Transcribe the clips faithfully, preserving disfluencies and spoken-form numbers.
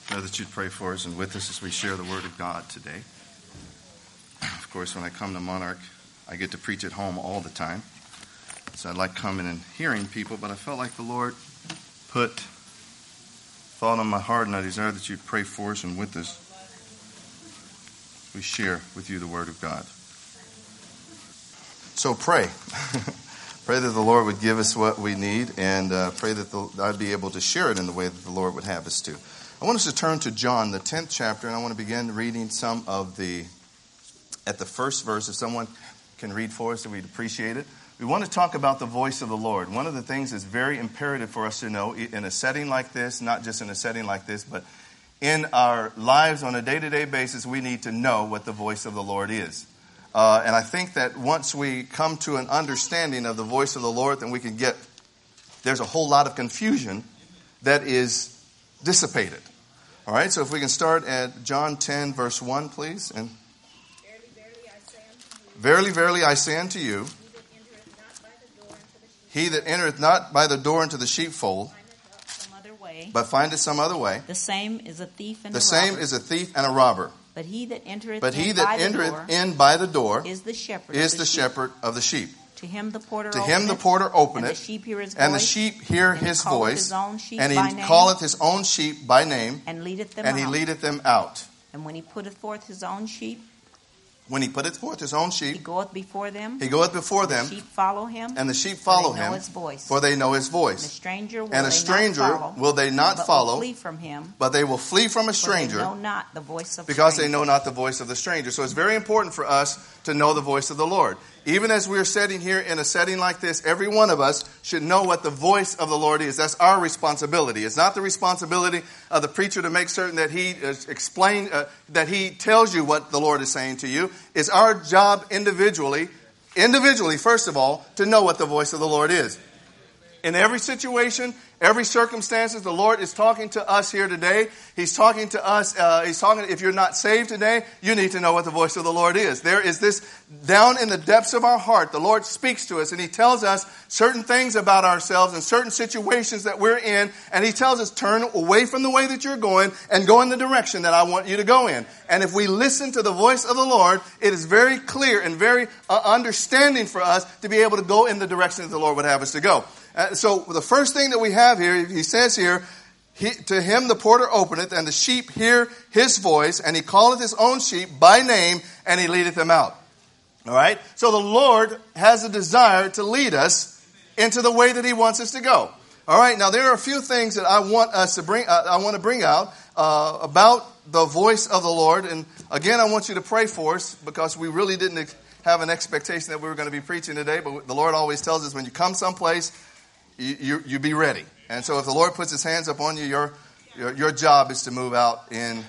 know that you'd pray for us and with us as we share the Word of God today. Of course, when I come to Monarch, I get to preach at home all the time. So I like coming and hearing people, but I felt like the Lord put thought on my heart, and I desire that you'd pray for us and with us. We share with you the Word of God. So pray. Pray that the Lord would give us what we need, and uh, pray that the, I'd be able to share it in the way that the Lord would have us to. I want us to turn to John, the tenth chapter, and I want to begin reading some of the, at the first verse. If someone can read for us, we'd appreciate it. We want to talk about the voice of the Lord. One of the things that's very imperative for us to know in a setting like this, not just in a setting like this, but in our lives on a day-to-day basis, we need to know what the voice of the Lord is. Uh, and I think that once we come to an understanding of the voice of the Lord, then we can get, there's a whole lot of confusion that is dissipated. All right, so if we can start at John ten, verse one, please. And Verily, verily, I say unto you, he that entereth not by the door into the sheepfold, but findeth some other way, the same is a thief and the a same robber. is a thief and a robber. But he that entereth, but he in, that by entereth the door in by the door is the shepherd. Is of the, the sheep. shepherd of the sheep. To him the porter To him the porter openeth, openeth, and the sheep hear his and voice, the sheep hear and he his calleth voice, his own sheep and by he name, calleth his own sheep by name, and leadeth them and out. he leadeth them out. And when he putteth forth his own sheep, When he putteth forth his own sheep, he goeth before them. he goeth before them, The sheep follow him, and the sheep follow for they know him, his voice. for they know his And voice. a stranger will And a they stranger not follow, will they not but follow, will flee from him, but they will flee from a for they stranger know not the voice of because stranger. they know not the voice of the stranger. So it's very important for us to know the voice of the Lord. Even as we're sitting here in a setting like this, every one of us should know what the voice of the Lord is. That's our responsibility. It's not the responsibility of the preacher to make certain that he uh, explain, uh, that he tells you what the Lord is saying to you. It's our job individually, individually, first of all, to know what the voice of the Lord is. In every situation, every circumstances, the Lord is talking to us here today. He's talking to us. Uh, he's talking. If you're not saved today, you need to know what the voice of the Lord is. There is this down in the depths of our heart. The Lord speaks to us, and He tells us certain things about ourselves and certain situations that we're in. And He tells us, turn away from the way that you're going and go in the direction that I want you to go in. And if we listen to the voice of the Lord, it is very clear and very uh, understanding for us to be able to go in the direction that the Lord would have us to go. Uh, so the first thing that we have here, he says here, he, to him the porter openeth, and the sheep hear his voice, and he calleth his own sheep by name, and he leadeth them out. All right? So the Lord has a desire to lead us into the way that He wants us to go. All right? Now there are a few things that I want us to bring, uh, I want to bring out uh, about the voice of the Lord. And again, I want you to pray for us, because we really didn't ex- have an expectation that we were going to be preaching today. But the Lord always tells us when you come someplace, You, you, you be ready. And so if the Lord puts His hands upon you, your, your your job is to move out and,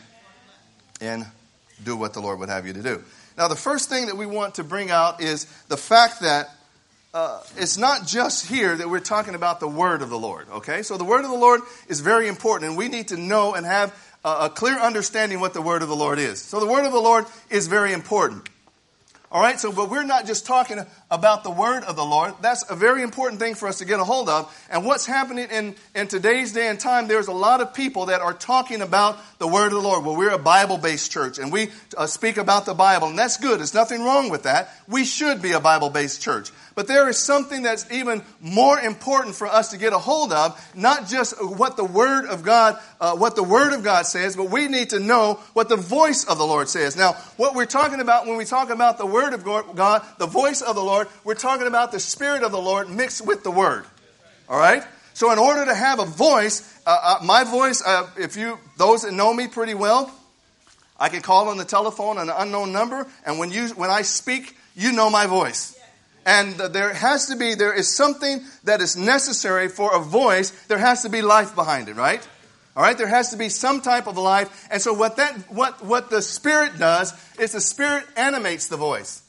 and do what the Lord would have you to do. Now, the first thing that we want to bring out is the fact that uh, it's not just here that we're talking about the Word of the Lord. Okay? So the Word of the Lord is very important, and we need to know and have a, a clear understanding what the Word of the Lord is. So the Word of the Lord is very important. All right, so but we're not just talking about the word of the Lord. That's a very important thing for us to get a hold of. And what's happening in, in today's day and time, there's a lot of people that are talking about the word of the Lord. Well, we're a Bible-based church, and we uh, speak about the Bible, and that's good. There's nothing wrong with that. We should be a Bible-based church. But there is something that's even more important for us to get a hold of, not just what the Word of God, uh, what the Word of God says, but we need to know what the voice of the Lord says. Now, what we're talking about when we talk about the Word of God, the voice of the Lord, we're talking about the Spirit of the Lord mixed with the Word. All right? So in order to have a voice, uh, uh, my voice, uh, if you, those that know me pretty well, I can call on the telephone an unknown number, and when you, when I speak, you know my voice. And there has to be, there is something that is necessary for a voice. There has to be life behind it, right? All right, there has to be some type of life. And so what that, what, what the Spirit does is the Spirit animates the voice.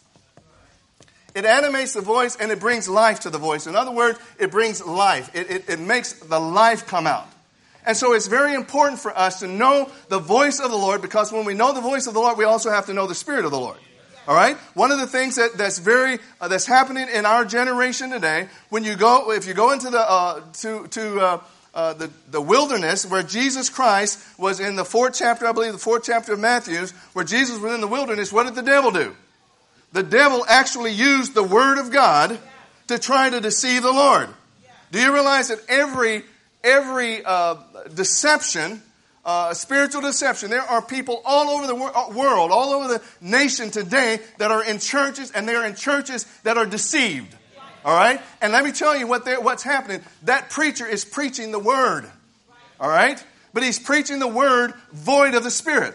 It animates the voice and it brings life to the voice. In other words, it brings life. It, it, it makes the life come out. And so it's very important for us to know the voice of the Lord, because when we know the voice of the Lord, we also have to know the Spirit of the Lord. All right. One of the things that that's very uh, that's happening in our generation today, when you go, if you go into the uh, to to uh, uh, the, the wilderness where Jesus Christ was in the fourth chapter, I believe the fourth chapter of Matthew, where Jesus was in the wilderness, what did the devil do? The devil actually used the Word of God to try to deceive the Lord. Do you realize that every, every uh, deception, uh, spiritual deception, there are people all over the wor- world, all over the nation today that are in churches, and they are in churches that are deceived. All right? And let me tell you what what's happening. That preacher is preaching the Word. All right? But he's preaching the Word void of the Spirit.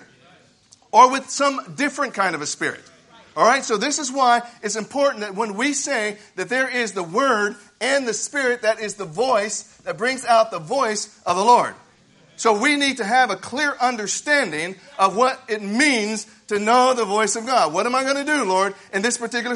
Or with some different kind of a spirit. All right? So this is why it's important that when we say that there is the Word and the Spirit, that is the voice that brings out the voice of the Lord. So we need to have a clear understanding of what it means to know the voice of God. What am I going to do, Lord, in this particular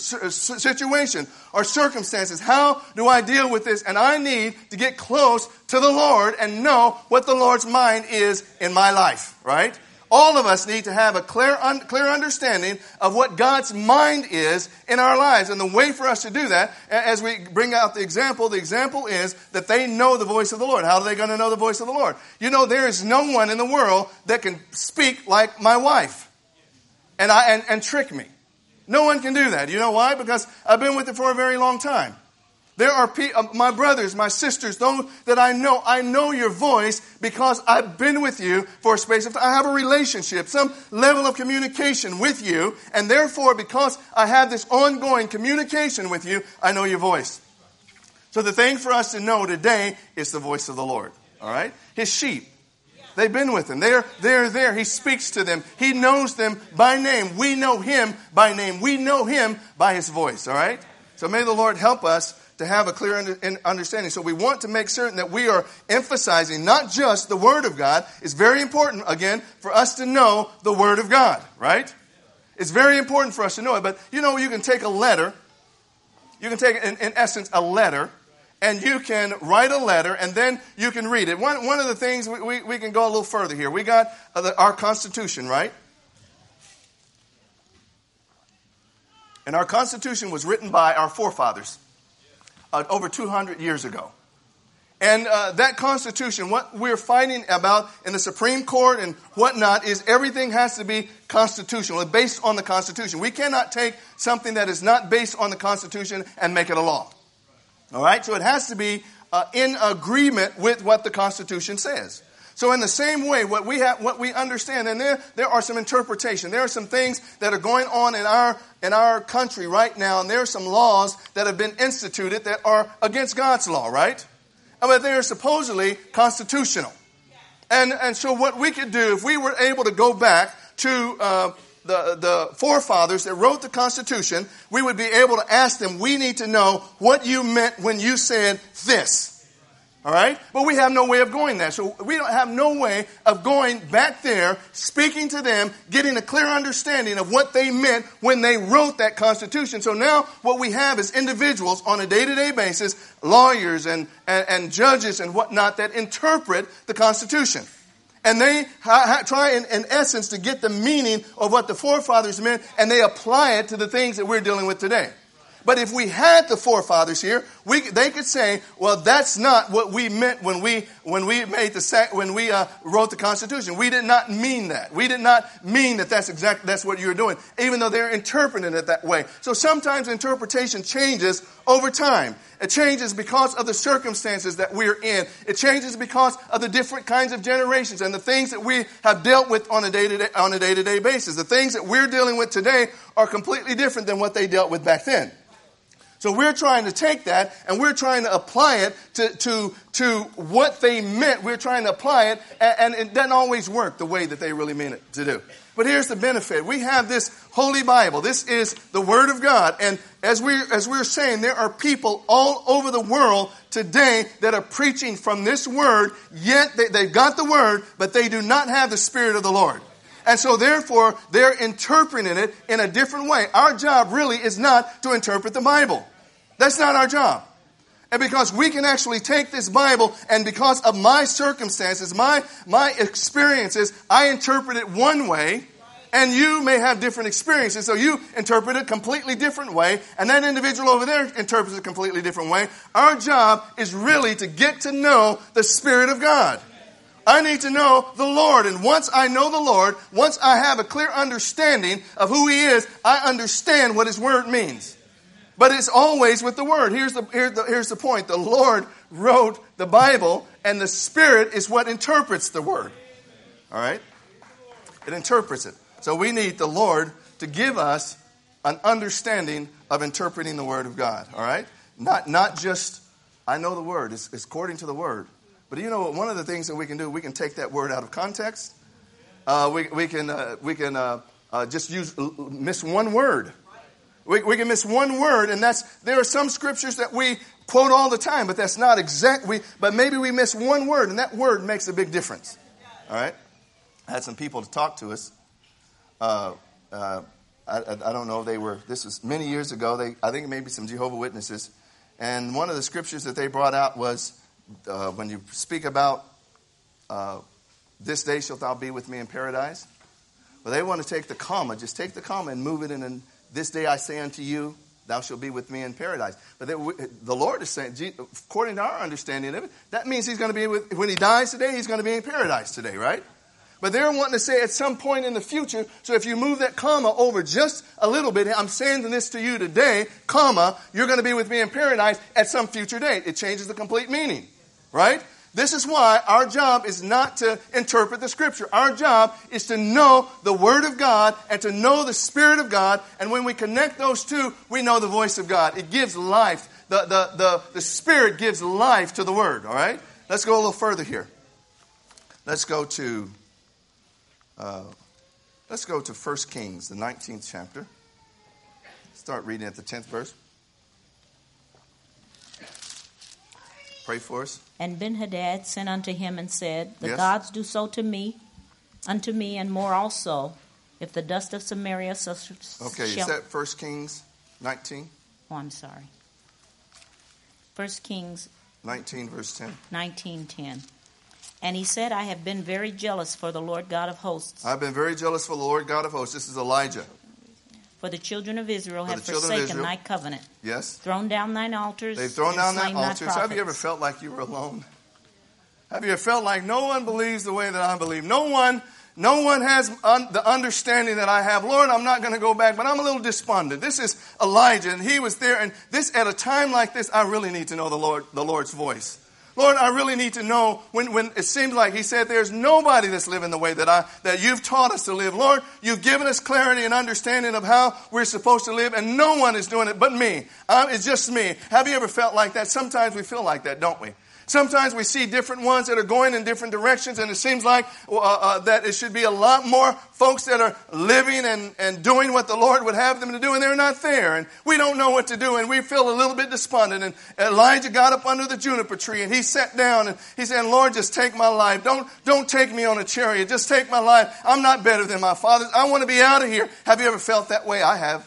situation or circumstances? How do I deal with this? And I need to get close to the Lord and know what the Lord's mind is in my life, right? All of us need to have a clear, un- clear understanding of what God's mind is in our lives. And the way for us to do that, as we bring out the example, the example is that they know the voice of the Lord. How are they going to know the voice of the Lord? You know, there is no one in the world that can speak like my wife and, I, and, and trick me. No one can do that. You know why? Because I've been with her for a very long time. There are pe- uh, my brothers, my sisters, those that I know. I know your voice because I've been with you for a space of time. I have a relationship, some level of communication with you. And therefore, because I have this ongoing communication with you, I know your voice. So the thing for us to know today is the voice of the Lord. All right? His sheep. They've been with him. They're, they're there. He speaks to them. He knows them by name. We know him by name. We know him by his voice. All right? So may the Lord help us to have a clear understanding. So we want to make certain that we are emphasizing not just the Word of God. It's very important, again, for us to know the Word of God, right? It's very important for us to know it. But, you know, you can take a letter. You can take, in, in essence, a letter. And you can write a letter, and then you can read it. One, one of the things, we, we, we can go a little further here. We got uh, the, our Constitution, right? And our Constitution was written by our forefathers. Uh, over two hundred years ago. And uh, that Constitution, what we're fighting about in the Supreme Court and whatnot, is everything has to be constitutional, based on the Constitution. We cannot take something that is not based on the Constitution and make it a law. All right? So it has to be uh, in agreement with what the Constitution says. So in the same way, what we have, what we understand, and there, there are some interpretation. There are some things that are going on in our, in our country right now, and there are some laws that have been instituted that are against God's law, right? But they are supposedly constitutional. And, and so what we could do, if we were able to go back to uh, the, the forefathers that wrote the Constitution, we would be able to ask them, we need to know what you meant when you said this. All right? But we have no way of going there. So we don't have no way of going back there, speaking to them, getting a clear understanding of what they meant when they wrote that Constitution. So now what we have is individuals on a day-to-day basis, lawyers and, and, and judges and whatnot, that interpret the Constitution. And they ha- ha- try, in, in essence, to get the meaning of what the forefathers meant, and they apply it to the things that we're dealing with today. But if we had the forefathers here, we they could say, "Well, that's not what we meant when we when we made the when we uh, wrote the Constitution. We did not mean that. We did not mean that. That's exactly that's what you're doing." Even though they're interpreting it that way. So sometimes interpretation changes over time. It changes because of the circumstances that we're in. It changes because of the different kinds of generations and the things that we have dealt with on a day-to-day on a day-to-day basis. The things that we're dealing with today are completely different than what they dealt with back then. So we're trying to take that and we're trying to apply it to, to, to what they meant. We're trying to apply it, and, and it doesn't always work the way that they really mean it to do. But here's the benefit. We have this Holy Bible. This is the Word of God. And as we as we're saying, there are people all over the world today that are preaching from this Word, yet they, they've got the Word, but they do not have the Spirit of the Lord. And so therefore, they're interpreting it in a different way. Our job really is not to interpret the Bible. That's not our job. And because we can actually take this Bible, and because of my circumstances, my, my experiences, I interpret it one way, and you may have different experiences. So you interpret it a completely different way, and that individual over there interprets it a completely different way. Our job is really to get to know the Spirit of God. I need to know the Lord. And once I know the Lord, once I have a clear understanding of who He is, I understand what His Word means. But it's always with the Word. Here's the, here's the, here's the point. The Lord wrote the Bible, and the Spirit is what interprets the Word. All right? It interprets it. So we need the Lord to give us an understanding of interpreting the Word of God. All right? Not, not just, I know the Word. It's, it's according to the Word. But you know, one of the things that we can do, we can take that word out of context. Uh, we, we can uh, we can uh, uh, just use miss one word. We, we can miss one word, and that's there are some scriptures that we quote all the time, but that's not exact. We, but maybe we miss one word, and that word makes a big difference. All right. I had some people to talk to us. Uh, uh, I, I don't know if they were. This was many years ago. They I think maybe some Jehovah's Witnesses, and one of the scriptures that they brought out was. Uh, when you speak about uh, this day shalt thou be with me in paradise, well, they want to take the comma, just take the comma and move it in, and this day I say unto you, thou shalt be with me in paradise. But they, the Lord is saying, according to our understanding of it, that means He's going to be with, when He dies today, He's going to be in paradise today, right? But they're wanting to say at some point in the future, so if you move that comma over just a little bit, I'm saying this to you today, comma, you're going to be with me in paradise at some future date. It changes the complete meaning. Right? This is why our job is not to interpret the Scripture. Our job is to know the Word of God and to know the Spirit of God. And when we connect those two, we know the voice of God. It gives life. The, the, the, the Spirit gives life to the Word. All right? Let's go a little further here. Let's go to uh, let's go to First Kings, the nineteenth chapter. Start reading at the tenth verse. Pray for us. And Ben-Hadad sent unto him and said, The yes. gods do so to me, unto me, and more also, if the dust of Samaria shall... Okay, is that First Kings nineteen? Oh, I'm sorry. First Kings... nineteen, verse ten. nineteen, ten. And he said, I have been very jealous for the Lord God of hosts. I've been very jealous for the Lord God of hosts. This is Elijah. For the children of Israel For have forsaken Israel. thy covenant. Yes. Thrown down thine altars. They've thrown down thy altars. Have you ever felt like you were alone? Have you ever felt like no one believes the way that I believe? No one, no one has un- the understanding that I have. Lord, I'm not going to go back, but I'm a little despondent. This is Elijah, and he was there. And this at a time like this, I really need to know the Lord, the Lord's voice. Lord, I really need to know when, when it seems like he said there's nobody that's living the way that I that you've taught us to live. Lord, you've given us clarity and understanding of how we're supposed to live, and no one is doing it but me. Uh, it's just me. Have you ever felt like that? Sometimes we feel like that, don't we? Sometimes we see different ones that are going in different directions, and it seems like uh, uh, that it should be a lot more folks that are living and, and doing what the Lord would have them to do, and they're not there. And we don't know what to do, and we feel a little bit despondent. And Elijah got up under the juniper tree, and he sat down, and he said, Lord, just take my life. Don't, don't take me on a chariot. Just take my life. I'm not better than my fathers. I want to be out of here. Have you ever felt that way? I have.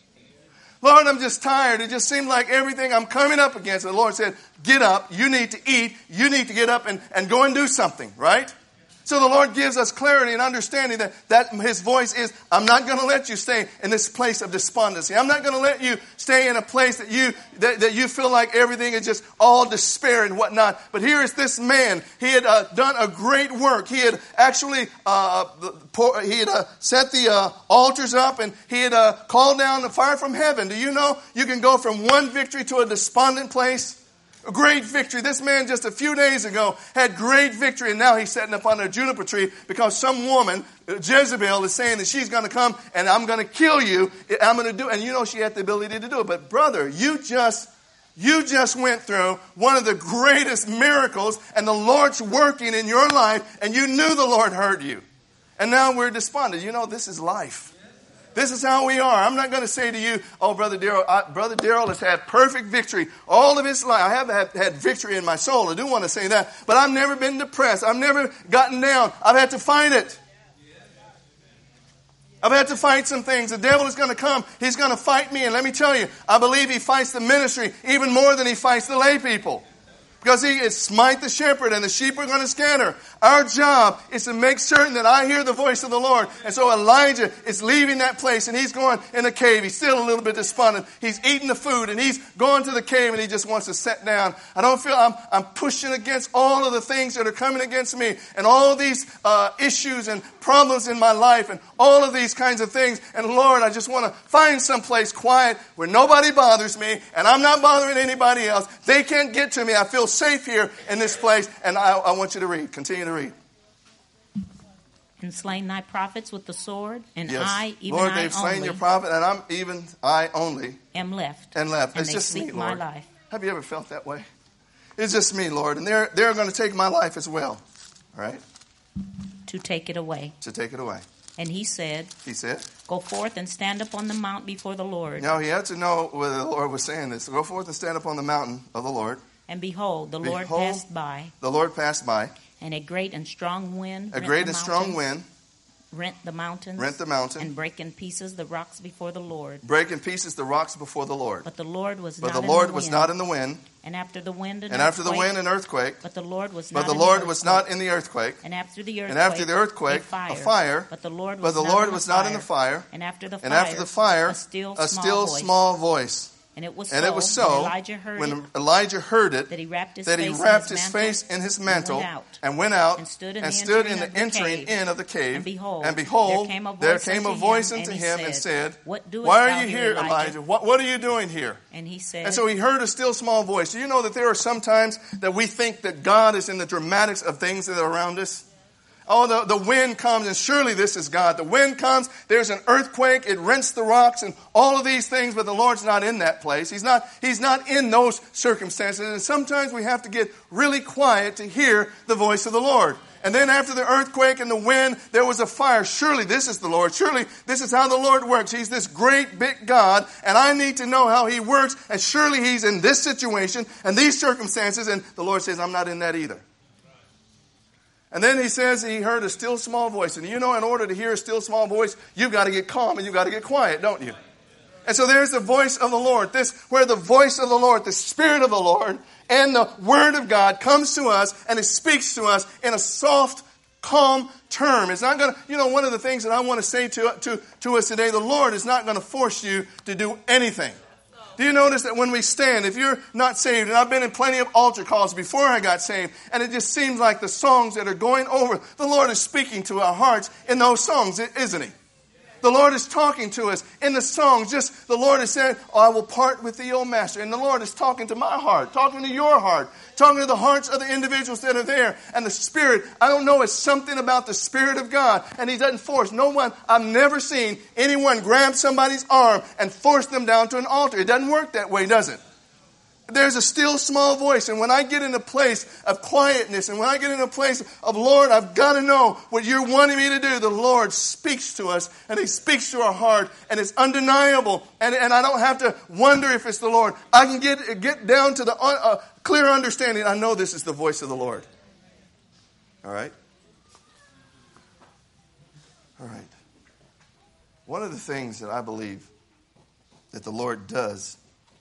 Lord, I'm just tired. It just seemed like everything I'm coming up against. And the Lord said, get up. You need to eat. You need to get up and, and go and do something, right? So the Lord gives us clarity and understanding that, that His voice is, I'm not going to let you stay in this place of despondency. I'm not going to let you stay in a place that you that, that you feel like everything is just all despair and whatnot. But here is this man. He had uh, done a great work. He had actually uh, pour, he had uh, set the uh, altars up, and he had uh, called down the fire from heaven. Do you know you can go from one victory to a despondent place? A great victory. This man just a few days ago had great victory, and now he's sitting up under a juniper tree because some woman, Jezebel, is saying that she's going to come and I'm going to kill you. I'm going to do, and you know she had the ability to do it. But brother, you just you just went through one of the greatest miracles, and the Lord's working in your life, and you knew the Lord heard you, and now we're despondent. You know, this is life. This is how we are. I'm not going to say to you, oh, Brother Darrell, Brother Darrell has had perfect victory all of his life. I have had, had victory in my soul. I do want to say that. But I've never been depressed. I've never gotten down. I've had to fight it. I've had to fight some things. The devil is going to come. He's going to fight me. And let me tell you, I believe he fights the ministry even more than he fights the lay people. Because he is smite the shepherd and the sheep are going to scatter. Our job is to make certain that I hear the voice of the Lord. And so Elijah is leaving that place and he's going in a cave. He's still a little bit despondent. He's eating the food and he's going to the cave and he just wants to sit down. I don't feel I'm, I'm pushing against all of the things that are coming against me and all these uh, issues and problems in my life and all of these kinds of things. And Lord, I just want to find someplace quiet where nobody bothers me and I'm not bothering anybody else. They can't get to me. I feel safe here in this place. And I, I want you to read. Continue to read. And slain thy prophets with the sword, and Yes. I, even Lord, I they've slain only, your prophet, and I'm even I only am left. and left. And It's they just seek me, my Lord. life. Have you ever felt that way? It's just me, Lord, and they're they're going to take my life as well. All right? To take it away. To take it away. And he said, He said. Go forth and stand up on the mount before the Lord. Now he had to know whether the Lord was saying this. So go forth and stand up on the mountain of the Lord. And behold, the Lord Behold, passed by, The Lord passed by. and a great and strong wind A rent great the and strong mountains- wind rent the mountains, rent the mountain, and break in pieces the rocks before the Lord. break in pieces the rocks before the Lord. But the Lord was But not the Lord in the was wind. not in the wind, And after the wind, an and after the earthquake. wind, an earthquake. But the Lord was But not the in Lord the was earthquake. not in the earthquake. And after the earthquake, And after the earthquake, a fire. a fire. But the Lord But was the not Lord in was the not in fire. the fire. And after the fire, And after the fire, a still, a small, still voice. small voice. And it was And so, it was when so Elijah heard when it, Elijah heard it that he wrapped his that he face wrapped in his his mantle face in his mantle and went out, and went out and stood in and the stood entering in of the the entering cave. in of the cave. And behold, And behold, there came a voice there came a unto voice him, unto and he him and said, said, What doest Why thou are you here, here, Elijah? Elijah? What, what are you doing here? And he said, And so he heard a still small voice. Do you know that there are some times that we think that God is in the dramatics of things that are around us? Oh, the, the wind comes, and surely this is God. The wind comes, there's an earthquake, it rents the rocks, and all of these things, but the Lord's not in that place. He's not, he's not in those circumstances, and sometimes we have to get really quiet to hear the voice of the Lord. And then after the earthquake and the wind, there was a fire. Surely this is the Lord. Surely this is how the Lord works. He's this great big God, and I need to know how He works, and surely He's in this situation and these circumstances, and the Lord says, I'm not in that either. And then he says he heard a still small voice. And you know, in order to hear a still small voice, you've got to get calm and you've got to get quiet, don't you? And so there's the voice of the Lord. This, where the voice of the Lord, the Spirit of the Lord, and the Word of God comes to us and it speaks to us in a soft, calm term. It's not going to, you know, one of the things that I want to say to, to, to us today, the Lord is not going to force you to do anything. Do you notice that when we stand, if you're not saved, and I've been in plenty of altar calls before I got saved, and it just seems like the songs that are going over, the Lord is speaking to our hearts in those songs, isn't He? The Lord is talking to us in the songs. Just the Lord is saying, oh, I will part with thee, O Master. And the Lord is talking to my heart, talking to your heart, talking to the hearts of the individuals that are there. And the Spirit, I don't know, it's something about the Spirit of God. And He doesn't force. No one, I've never seen anyone grab somebody's arm and force them down to an altar. It doesn't work that way, does it? There's a still small voice, and when I get in a place of quietness, and when I get in a place of, Lord, I've got to know what you're wanting me to do, the Lord speaks to us, and He speaks to our heart, and it's undeniable, and, and I don't have to wonder if it's the Lord. I can get, get down to the uh, clear understanding. I know this is the voice of the Lord. All right? All right. One of the things that I believe that the Lord does,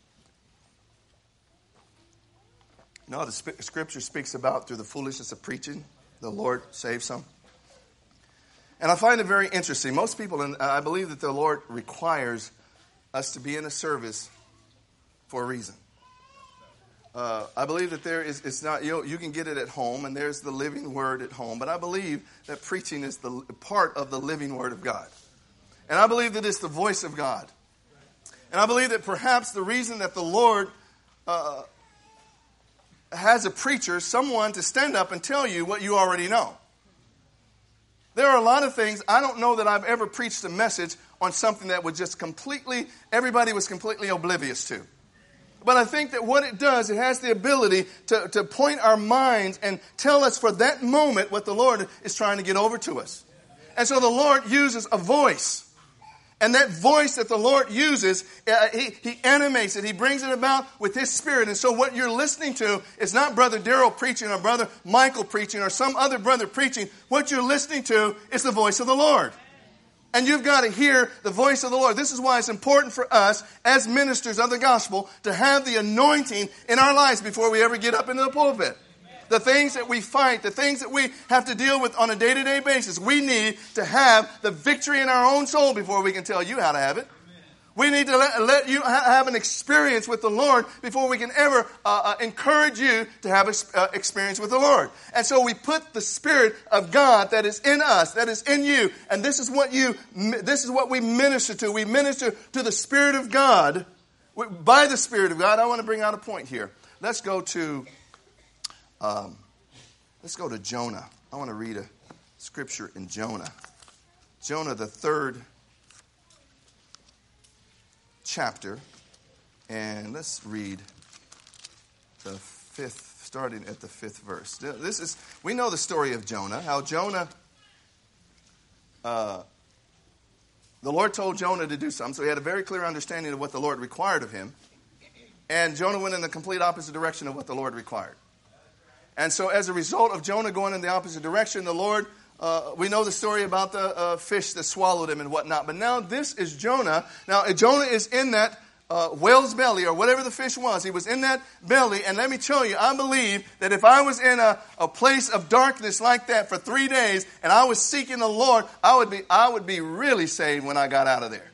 you know, the Scripture speaks about through the foolishness of preaching, the Lord saves some. And I find it very interesting. Most people, and I believe that the Lord requires us to be in a service for a reason. Uh, I believe that there is, it's not, you know, you can get it at home, and there's the living word at home. But I believe that preaching is the part of the living word of God. And I believe that it's the voice of God. And I believe that perhaps the reason that the Lord uh, has a preacher, someone to stand up and tell you what you already know. There are a lot of things, I don't know that I've ever preached a message on something that was just completely, everybody was completely oblivious to. But I think that what it does, it has the ability to, to point our minds and tell us for that moment what the Lord is trying to get over to us. And so the Lord uses a voice. And that voice that the Lord uses, uh, he, he animates it. He brings it about with His Spirit. And so what you're listening to is not Brother Darrell preaching or Brother Michael preaching or some other brother preaching. What you're listening to is the voice of the Lord. And you've got to hear the voice of the Lord. This is why it's important for us as ministers of the gospel to have the anointing in our lives before we ever get up into the pulpit. The things that we fight, the things that we have to deal with on a day-to-day basis, we need to have the victory in our own soul before we can tell you how to have it. We need to let, let you ha- have an experience with the Lord before we can ever uh, uh, encourage you to have an uh, experience with the Lord. And so we put the Spirit of God that is in us, that is in you, and this is what you, this is what we minister to. We minister to the Spirit of God. By the Spirit of God, I want to bring out a point here. Let's go to, um, let's go to Jonah. I want to read a scripture in Jonah. Jonah, the third chapter, and let's read the fifth, starting at the fifth verse. This is, we know the story of Jonah, how Jonah, uh, the Lord told Jonah to do something, so he had a very clear understanding of what the Lord required of him, and Jonah went in the complete opposite direction of what the Lord required. And so as a result of Jonah going in the opposite direction, the Lord Uh, we know the story about the uh, fish that swallowed him and whatnot. But now this is Jonah. Now Jonah is in that uh, whale's belly or whatever the fish was. He was in that belly. And let me tell you, I believe that if I was in a, a place of darkness like that for three days and I was seeking the Lord, I would be I would be really saved when I got out of there.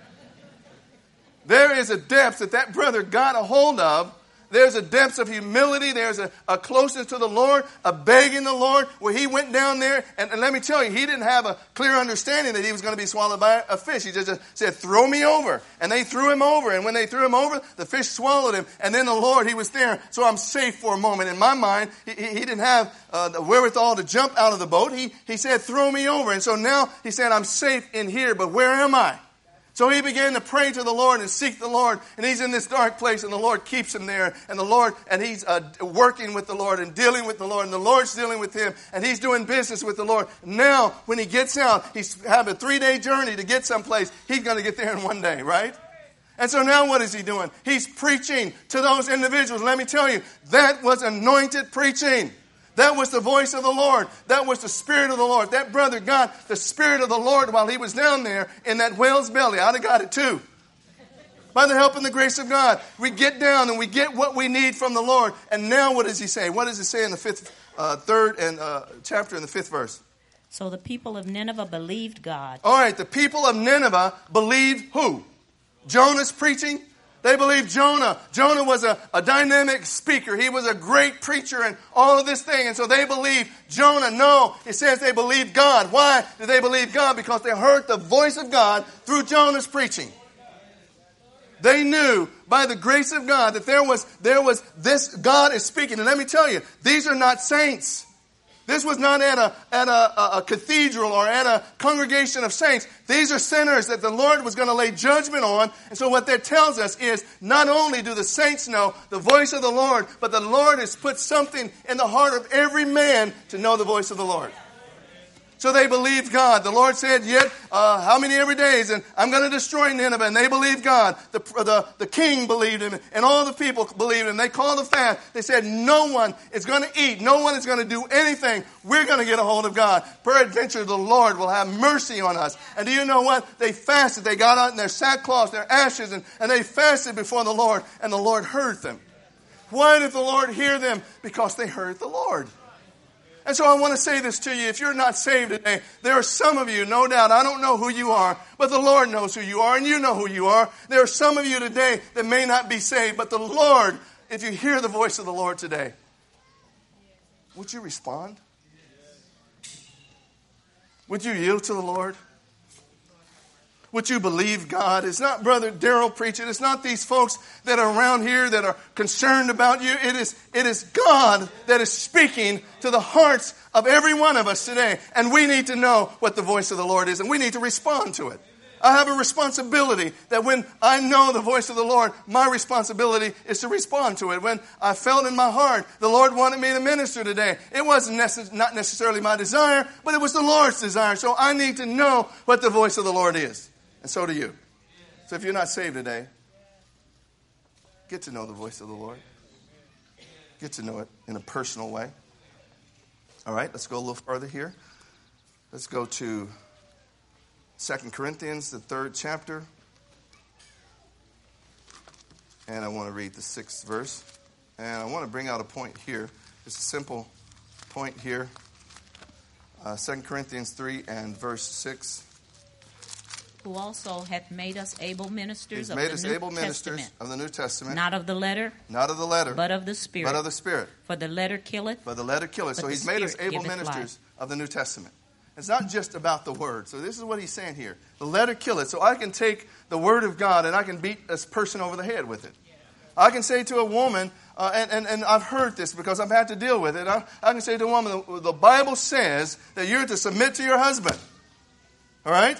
There is a depth that that brother got a hold of. There's a depth of humility. There's a, a closeness to the Lord, a begging the Lord, where he went down there. And, and let me tell you, he didn't have a clear understanding that he was going to be swallowed by a fish. He just said, throw me over. And they threw him over. And when they threw him over, the fish swallowed him. And then the Lord, he was there. So I'm safe for a moment. In my mind, he, he didn't have uh, the wherewithal to jump out of the boat. He, he said, throw me over. And so now he said, I'm safe in here, but where am I? So he began to pray to the Lord and seek the Lord. And he's in this dark place and the Lord keeps him there. And the Lord, and he's uh, working with the Lord and dealing with the Lord. And the Lord's dealing with him. And he's doing business with the Lord. Now, when he gets out, he's having a three-day journey to get someplace. He's going to get there in one day, right? And so now what is he doing? He's preaching to those individuals. Let me tell you, that was anointed preaching. That was the voice of the Lord. That was the Spirit of the Lord. That brother got the Spirit of the Lord while he was down there in that whale's belly. I'd have got it too. By the help and the grace of God, we get down and we get what we need from the Lord. And now what does he say? What does it say in the fifth, uh, third and uh, chapter in the fifth verse? So the people of Nineveh believed God. All right, the people of Nineveh believed who? Jonah's preaching? They believed Jonah. Jonah was a, a dynamic speaker. He was a great preacher and all of this thing. And so they believed Jonah. No, it says they believed God. Why did they believe God? Because they heard the voice of God through Jonah's preaching. They knew by the grace of God that there was, there was this, God is speaking. And let me tell you, these are not saints. This was not at a at a, a, a cathedral or at a congregation of saints. These are sinners that the Lord was going to lay judgment on. And so what that tells us is not only do the saints know the voice of the Lord, but the Lord has put something in the heart of every man to know the voice of the Lord. So they believed God. The Lord said, yet, uh, how many every days? And I'm going to destroy Nineveh. And they believed God. The, the, the king believed him. And all the people believed him. They called a fast. They said, no one is going to eat. No one is going to do anything. We're going to get a hold of God. Peradventure, the Lord will have mercy on us. And do you know what? They fasted. They got out in their sackcloth, their ashes, and, and they fasted before the Lord. And the Lord heard them. Why did the Lord hear them? Because they heard the Lord. And so I want to say this to you. If you're not saved today, there are some of you, no doubt, I don't know who you are, but the Lord knows who you are, and you know who you are. There are some of you today that may not be saved, but the Lord, if you hear the voice of the Lord today, would you respond? Would you yield to the Lord? Would you believe God? It's not Brother Darrell preaching. It's not these folks that are around here that are concerned about you. It is, it is God that is speaking to the hearts of every one of us today. And we need to know what the voice of the Lord is, and we need to respond to it. I have a responsibility that when I know the voice of the Lord, my responsibility is to respond to it. When I felt in my heart the Lord wanted me to minister today, it wasn't necess- not necessarily my desire, but it was the Lord's desire. So I need to know what the voice of the Lord is. And so do you. So if you're not saved today, get to know the voice of the Lord. Get to know it in a personal way. All right, let's go a little further here. Let's go to Second Corinthians, the third chapter. And I want to read the sixth verse. And I want to bring out a point here. Just a simple point here. Uh, Second Corinthians three and verse six. Who also hath made us able ministers He's of made the us New able Testament, ministers of the New Testament. not of the letter, Not of the letter, but of the Spirit. but of the Spirit. For the letter killeth, But the letter killeth. But So the he's made us Spirit able giveth ministers life. of the New Testament. It's not just about the word. So this is what he's saying here. The letter killeth. So I can take the word of God and I can beat this person over the head with it. I can say to a woman, uh, and, and, and I've heard this because I've had to deal with it. I, I can say to a woman, the, the Bible says that you're to submit to your husband. All right?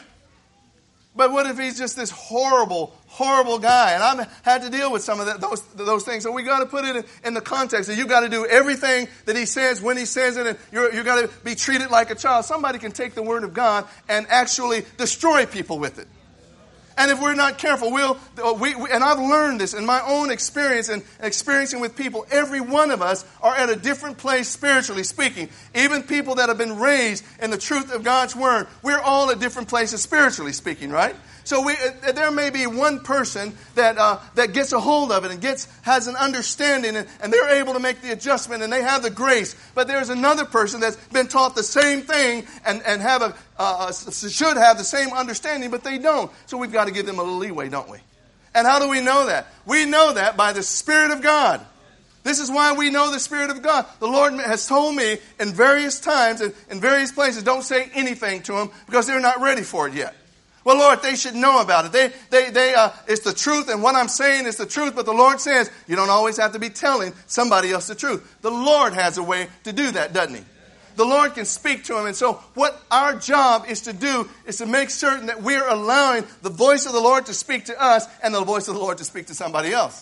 But what if he's just this horrible, horrible guy? And I've had to deal with some of that, those those things. So we got to put it in, in the context that you got to do everything that he says when he says it, and you're you got to be treated like a child. Somebody can take the word of God and actually destroy people with it. And if we're not careful, we'll we, we and I've learned this in my own experience and experiencing with people. Every one of us are at a different place spiritually speaking. Even people that have been raised in the truth of God's word, we're all at different places spiritually speaking, right? So we, uh, there may be one person that uh, that gets a hold of it and gets has an understanding, and, and they're able to make the adjustment and they have the grace. But there's another person that's been taught the same thing and and have a uh, should have the same understanding, but they don't. So we've got to give them a little leeway, don't we? And how do we know that? We know that by the Spirit of God. This is why we know the Spirit of God. The Lord has told me in various times and in various places, don't say anything to them because they're not ready for it yet. Well, Lord, they should know about it. They, they, they, uh, it's the truth, and what I'm saying is the truth. But the Lord says you don't always have to be telling somebody else the truth. The Lord has a way to do that, doesn't He? The Lord can speak to them. And so what our job is to do is to make certain that we're allowing the voice of the Lord to speak to us and the voice of the Lord to speak to somebody else.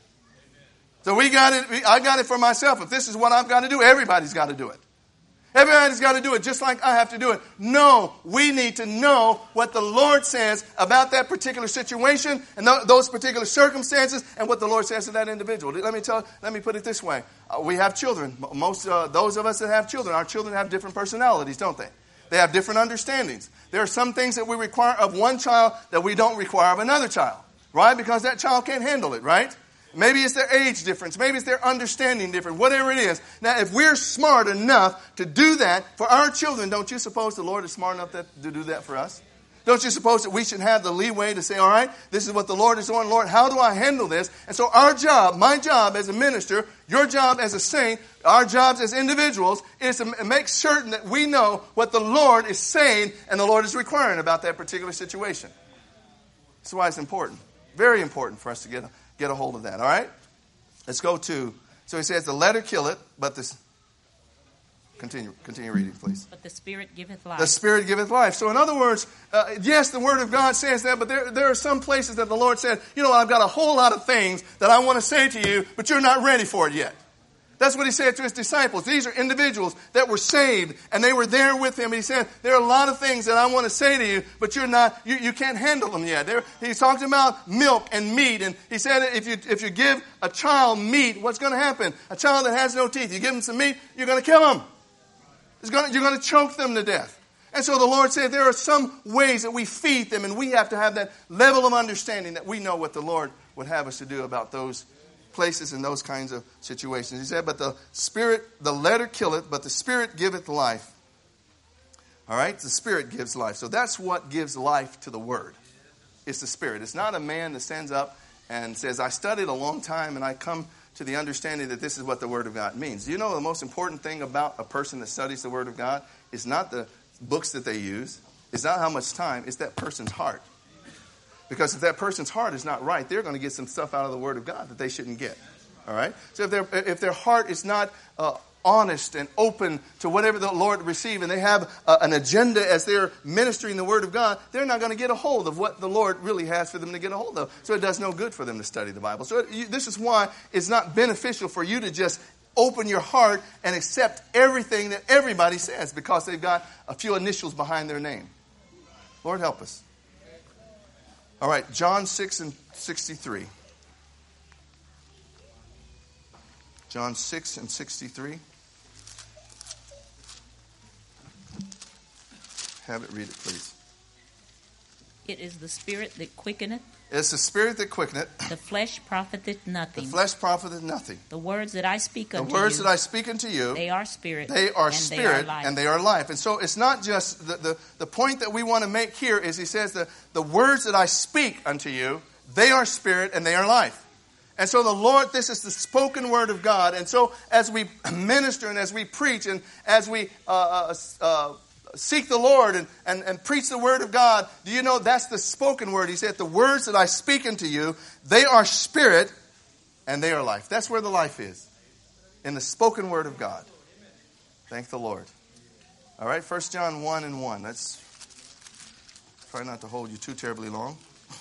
So we got it. I got it for myself. If this is what I've got to do, everybody's got to do it. Everybody's got to do it just like I have to do it. No, we need to know what the Lord says about that particular situation and th- those particular circumstances and what the Lord says to that individual. Let me tell. Let me put it this way. Uh, we have children. Most uh, those of us that have children, our children have different personalities, don't they? They have different understandings. There are some things that we require of one child that we don't require of another child. Right? Because that child can't handle it, right? Maybe it's their age difference. Maybe it's their understanding difference. Whatever it is. Now, if we're smart enough to do that for our children, don't you suppose the Lord is smart enough that, to do that for us? Don't you suppose that we should have the leeway to say, all right, this is what the Lord is doing. Lord, how do I handle this? And so our job, my job as a minister, your job as a saint, our jobs as individuals is to make certain that we know what the Lord is saying and the Lord is requiring about that particular situation. That's why it's important. Very important for us to get a Get a hold of that, all right? Let's go to, so he says, the letter killeth, but this, continue continue reading, please. But the Spirit giveth life. The Spirit giveth life. So in other words, uh, yes, the Word of God says that, but there, there are some places that the Lord said, you know, I've got a whole lot of things that I want to say to you, but you're not ready for it yet. That's what he said to his disciples. These are individuals that were saved, and they were there with him. He said, there are a lot of things that I want to say to you, but you're not, you, you can't handle them yet. There, he talked about milk and meat, and he said if you if you give a child meat, what's going to happen? A child that has no teeth, you give him some meat, you're going to kill him. It's going to, you're going to choke them to death. And so the Lord said there are some ways that we feed them, and we have to have that level of understanding that we know what the Lord would have us to do about those places in those kinds of situations. He said, but the Spirit, the letter killeth, but the Spirit giveth life. All right? The Spirit gives life. So that's what gives life to the Word. It's the Spirit. It's not a man that stands up and says, I studied a long time and I come to the understanding that this is what the Word of God means. Do you know the most important thing about a person that studies the Word of God is not the books that they use. It's not how much time. It's that person's heart. Because if that person's heart is not right, they're going to get some stuff out of the Word of God that they shouldn't get. All right? So if their if their heart is not uh, honest and open to whatever the Lord receives, and they have uh, an agenda as they're ministering the Word of God, they're not going to get a hold of what the Lord really has for them to get a hold of. So it does no good for them to study the Bible. So it, you, this is why it's not beneficial for you to just open your heart and accept everything that everybody says because they've got a few initials behind their name. Lord, help us. All right, John six and sixty-three. John six and sixty-three. Have it, read it, please. It is the spirit that quickeneth. It's the spirit that quickeneth. The flesh profiteth nothing. The flesh profiteth nothing. The words that I speak The unto words you, that I speak unto you, they are spirit. they are and spirit they are life. and they are life. And so it's not just, the, the, the point that we want to make here is he says that the words that I speak unto you, they are spirit and they are life. And so the Lord, this is the spoken word of God. And so as we minister and as we preach and as we uh, uh, uh, seek the Lord and, and, and preach the word of God, do you know that's the spoken word? He said, the words that I speak unto you, they are spirit and they are life. That's where the life is, in the spoken word of God. Thank the Lord. All right, First John one and one. Let's try not to hold you too terribly long.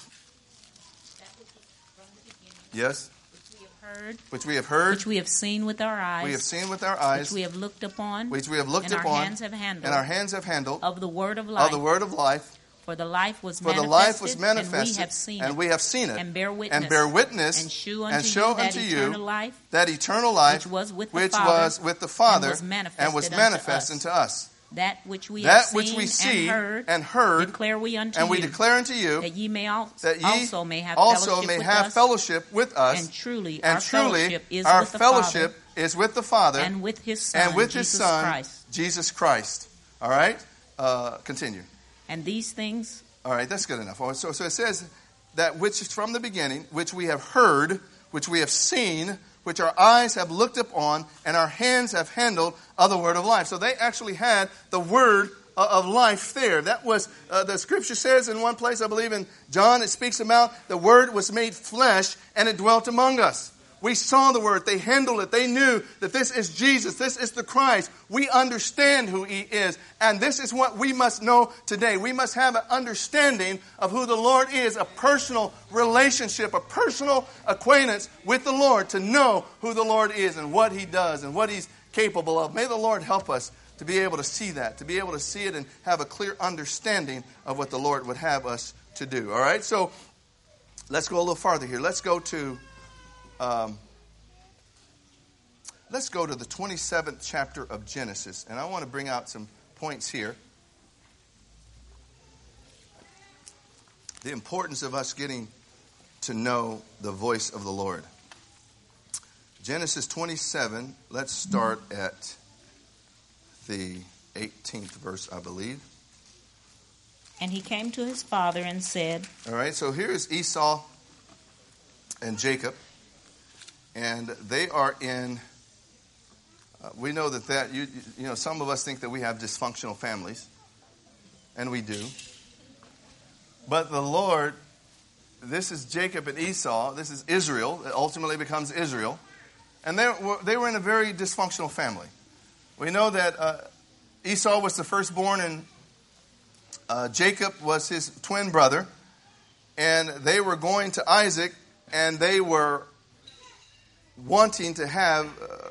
Yes? Heard, which we have heard, which we have seen with our eyes, we have seen with our eyes, which we have looked upon, which we have looked and upon, our hands have handled, and our hands have handled of the word of life. Of the word of life. For the life was For manifested, the life was manifested, and we have seen and it, we have seen it, and bear witness, and bear witness, and shew unto, and show you, that unto eternal you life, that eternal life, which was with the which Father, was with the Father, and was manifested, and was unto, manifest us. unto us. That which we that have which seen we see and heard, and heard, declare we unto and we you, declare unto you, that ye may al- that ye also may have also fellowship may with have us, fellowship with us, and truly and our truly fellowship is our with the fellowship Father, is with the Father, and with His Son, and with Jesus His Son, Christ. Jesus Christ. All right, uh, continue. And these things. All right, that's good enough. So, so it says that which is from the beginning, which we have heard, which we have seen, which our eyes have looked upon, and our hands have handled of the word of life. So they actually had the word of life there. That was, uh, the scripture says in one place, I believe in John, it speaks about the word was made flesh and it dwelt among us. We saw the word. They handled it. They knew that this is Jesus. This is the Christ. We understand who He is. And this is what we must know today. We must have an understanding of who the Lord is, a personal relationship, a personal acquaintance with the Lord, to know who the Lord is and what He does and what He's capable of. May the Lord help us to be able to see that, to be able to see it and have a clear understanding of what the Lord would have us to do. All right? So let's go a little farther here. Let's go to... Um, let's go to the twenty-seventh chapter of Genesis, and I want to bring out some points here. The importance of us getting to know the voice of the Lord. Genesis twenty-seven, let's start at the eighteenth verse, I believe. And he came to his father and said... All right, so here's Esau and Jacob. And they are in, uh, we know that that, you, you know, some of us think that we have dysfunctional families. And we do. But the Lord, this is Jacob and Esau. This is Israel. It ultimately becomes Israel. And they were, they were in a very dysfunctional family. We know that uh, Esau was the firstborn and uh, Jacob was his twin brother. And they were going to Isaac and they were wanting to have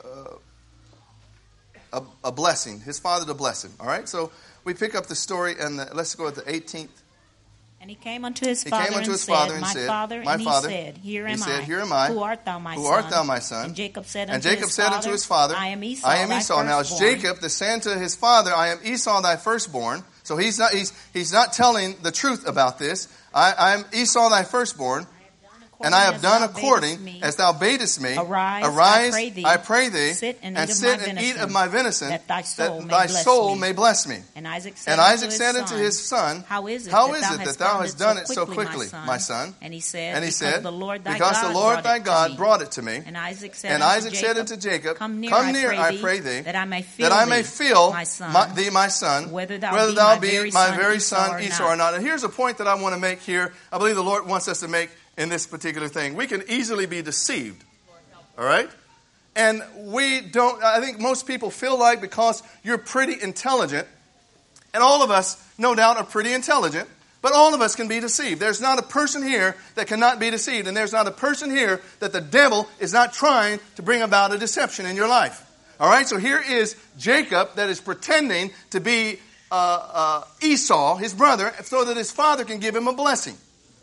uh, a, a blessing, his father to bless him. All right, so we pick up the story, and the, let's go at the eighteenth. And he came unto his he father, came unto and, his said, father and my said, father, My and he father. said, Here am he said, I. Here am I. Who art thou, my Who son? art thou, my son? And Jacob said and unto, Jacob his, said father, unto his father, I am Esau. I am thy Esau. Now firstborn. Jacob, the saying to his father, I am Esau, thy firstborn. So he's not he's he's not telling the truth about this. I, I am Esau, thy firstborn. And I have done according as thou badest me. Arise, Arise, I pray thee, I pray thee, sit and, and eat, sit of and my eat of my venison, that thy soul, that may, thy bless soul me. may bless me. And Isaac said, And unto, Isaac his said son, unto his son, How is it, How that, is thou it hast that thou done hast it done so it so quickly, quickly, my son? my son? And he said, And he Because said, the Lord thy Because God the Lord brought thy it to God me. brought it to me. And Isaac said, And unto Isaac Jacob, said unto Jacob, Come near, Come I, near, pray I thee, pray thee, that I may feel that I may thee, feel my son, my, thee, my son, whether thou whether be thou my be very my son very Esau son or Esau not. or not. And here's a point that I want to make here. I believe the Lord wants us to make in this particular thing. We can easily be deceived. All right? And we don't, I think most people feel like because you're pretty intelligent, and all of us, no doubt, are pretty intelligent, but all of us can be deceived. There's not a person here that cannot be deceived, and there's not a person here that the devil is not trying to bring about a deception in your life. All right, so here is Jacob that is pretending to be uh, uh, Esau, his brother, so that his father can give him a blessing.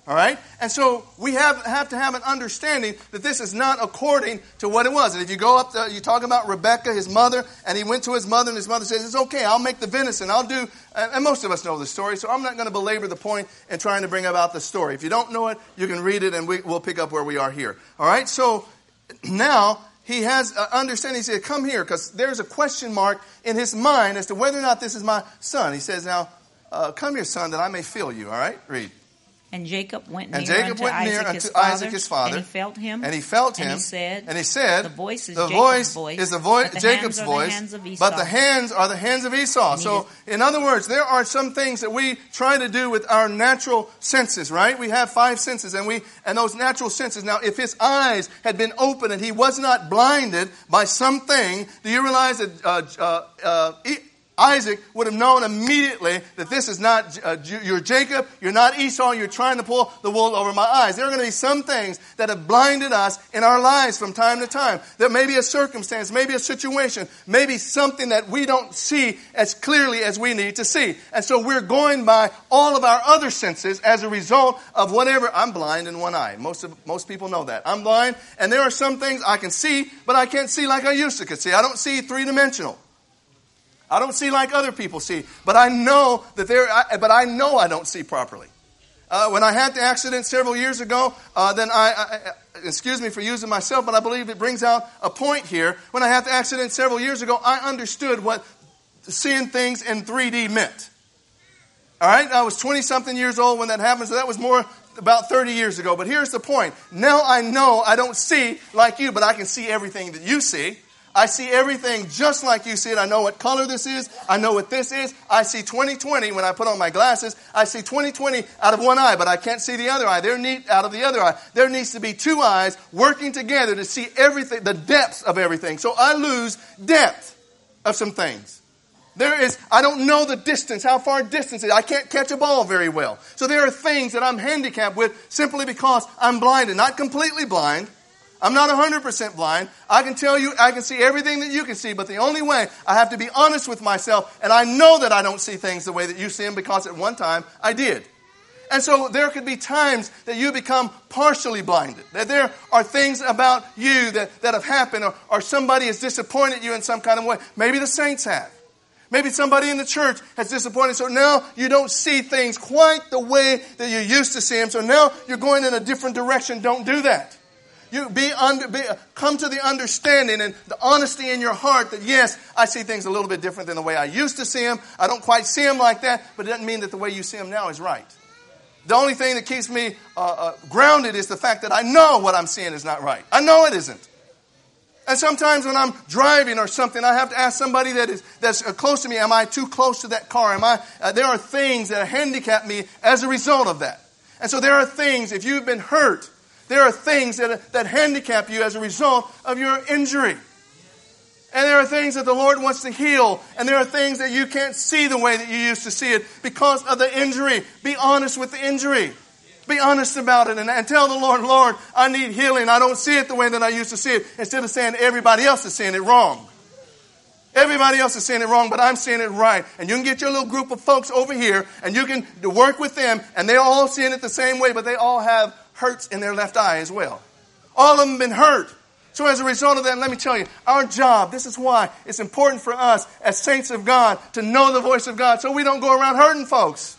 All right? And so we have, have to have an understanding that this is not according to what it was. And if you go up, to, you talk about Rebekah, his mother, and he went to his mother, and his mother says, it's okay, I'll make the venison, I'll do, and most of us know the story, so I'm not going to belabor the point in trying to bring about the story. If you don't know it, you can read it, and we, we'll pick up where we are here. All right? So now he has uh, understanding. He said, come here, because there's a question mark in his mind as to whether or not this is my son. He says, now, uh, come here, son, that I may feel you. All right? Read. And Jacob went near and Jacob unto went Isaac, near his unto father, Isaac his father, and he felt him, and he felt him, and he said, and he said, the voice is the Jacob's voice, voice, is the voice, but the Jacob's hands are the voice, hands of Esau. but the hands are the hands of Esau. So, in other words, there are some things that we try to do with our natural senses, right? We have five senses, and we and those natural senses. Now, if his eyes had been open and he was not blinded by something, do you realize that uh, uh, uh, Isaac would have known immediately that this is not, uh, you're Jacob, you're not Esau, you're trying to pull the wool over my eyes. There are going to be some things that have blinded us in our lives from time to time. There may be a circumstance, maybe a situation, maybe something that we don't see as clearly as we need to see. And so we're going by all of our other senses as a result of whatever. I'm blind in one eye. Most of, most people know that. I'm blind, and there are some things I can see, but I can't see like I used to could see. I don't see three-dimensional. I don't see like other people see, but I know that there. I, but I know I don't see properly. Uh, when I had the accident several years ago, uh, then I, I, excuse me for using myself, but I believe it brings out a point here. When I had the accident several years ago, I understood what seeing things in three D meant. All right, I was twenty-something years old when that happened, so that was more about thirty years ago. But here's the point: now I know I don't see like you, but I can see everything that you see. I see everything just like you see it. I know what color this is. I know what this is. I see twenty twenty when I put on my glasses. I see twenty twenty out of one eye, but I can't see the other eye. There need out of the other eye. There needs to be two eyes working together to see everything, the depths of everything. So I lose depth of some things. There is, I don't know the distance, how far distance is. I can't catch a ball very well. So there are things that I'm handicapped with simply because I'm blinded. Not completely blind. I'm not one hundred percent blind. I can tell you, I can see everything that you can see, but the only way, I have to be honest with myself, and I know that I don't see things the way that you see them because at one time I did. And so there could be times that you become partially blinded, that there are things about you that, that have happened, or, or somebody has disappointed you in some kind of way. Maybe the saints have. Maybe somebody in the church has disappointed, so now you don't see things quite the way that you used to see them, so now you're going in a different direction. Don't do that. You be under, be, come to the understanding and the honesty in your heart that, yes, I see things a little bit different than the way I used to see them. I don't quite see them like that, but it doesn't mean that the way you see them now is right. The only thing that keeps me uh, uh, grounded is the fact that I know what I'm seeing is not right. I know it isn't. And sometimes when I'm driving or something, I have to ask somebody that is that's close to me, am I too close to that car? Am I? Uh, there are things that handicap me as a result of that. And so there are things, if you've been hurt, there are things that, that handicap you as a result of your injury. And there are things that the Lord wants to heal. And there are things that you can't see the way that you used to see it because of the injury. Be honest with the injury. Be honest about it and, and tell the Lord, Lord, I need healing. I don't see it the way that I used to see it. Instead of saying everybody else is seeing it wrong. Everybody else is seeing it wrong, but I'm seeing it right. And you can get your little group of folks over here and you can work with them and they're all seeing it the same way, but they all have hurts in their left eye as well. All of them have been hurt. So as a result of that, let me tell you, our job, this is why it's important for us as saints of God to know the voice of God so we don't go around hurting folks.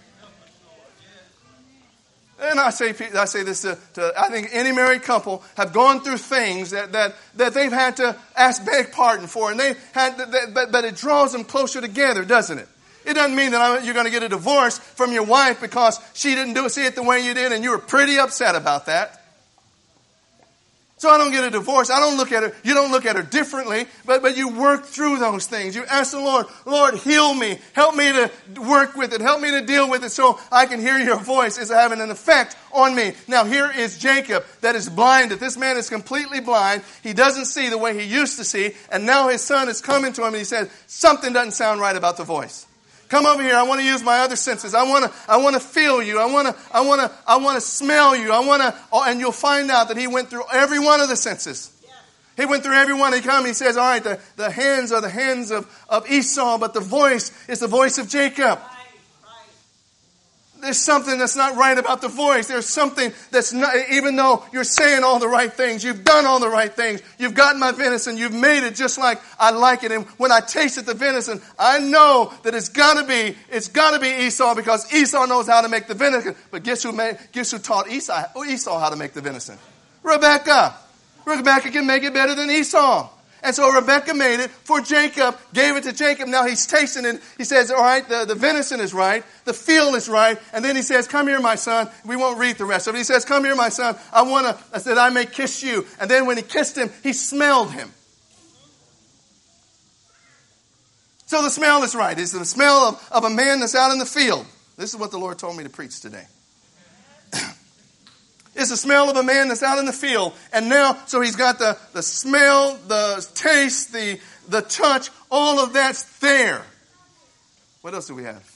And I say I say this to, to I think any married couple have gone through things that, that, that they've had to ask beg pardon for. And they had, that, but, but it draws them closer together, doesn't it? It doesn't mean that you're going to get a divorce from your wife because she didn't do see it the way you did and you were pretty upset about that. So I don't get a divorce. I don't look at her. You don't look at her differently, but, but you work through those things. You ask the Lord, Lord, heal me. Help me to work with it. Help me to deal with it so I can hear your voice. It's having an effect on me. Now here is Jacob that is blinded. This man is completely blind. He doesn't see the way he used to see. And now his son is coming to him and he says, something doesn't sound right about the voice. Come over here. I want to use my other senses. I want to, I want to feel you. I want to, I want to, I want to smell you. I want to, oh, and you'll find out that he went through every one of the senses. He went through every one. He comes, he says, all right, the, the hands are the hands of, of Esau, but the voice is the voice of Jacob. there's something that's not right about the voice. There's something that's not, even though you're saying all the right things, you've done all the right things, you've gotten my venison, you've made it just like I like it. And when I tasted the venison, I know that it's gotta be, it's gotta be Esau, because Esau knows how to make the venison. But guess who made, guess who taught Esau, Esau how to make the venison? Rebekah. Rebekah can make it better than Esau. And so Rebekah made it for Jacob, gave it to Jacob. Now he's tasting it. He says, all right, the, the venison is right. The feel is right. And then he says, come here, my son. We won't read the rest of it. He says, come here, my son. I want to, I said, I may kiss you. And then when he kissed him, he smelled him. So the smell is right. It's the smell of, of a man that's out in the field. This is what the Lord told me to preach today. It's the smell of a man that's out in the field. And now, so he's got the, the smell, the taste, the, the touch, all of that's there. What else do we have?